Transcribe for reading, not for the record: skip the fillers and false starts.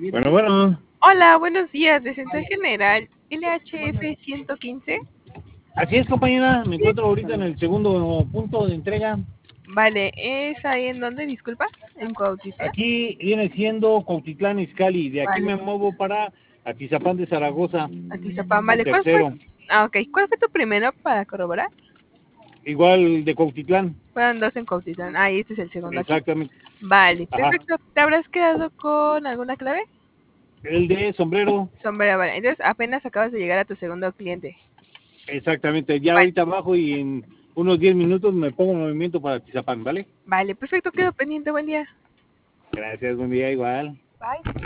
Bueno, bueno. Hola, buenos días, de Central General, LHF 115. Así es, compañera. Me encuentro ahorita en el segundo punto de entrega. Vale, ¿es ahí en donde, disculpa? ¿En Cuautitlán? Aquí viene siendo Cuautitlán Izcalli. De aquí Vale. me muevo para Atizapán de Zaragoza. Atizapán, El vale. ¿Cuál fue? tercero. Ok. ¿Cuál fue tu primero para corroborar? Igual de Cuautitlán. Fueron dos en Cuautitlán. Ah, y este es el segundo aquí. Exactamente. Vale, Ajá. perfecto. ¿Te habrás quedado con alguna clave? El de sombrero. Sombrero, vale. Entonces apenas acabas de llegar a tu segundo cliente. Exactamente. Ya Vale. ahorita bajo y en unos 10 minutos me pongo en movimiento para Atizapán, ¿vale? Vale, perfecto. Quedo pendiente. Buen día. Gracias, buen día, igual. Bye.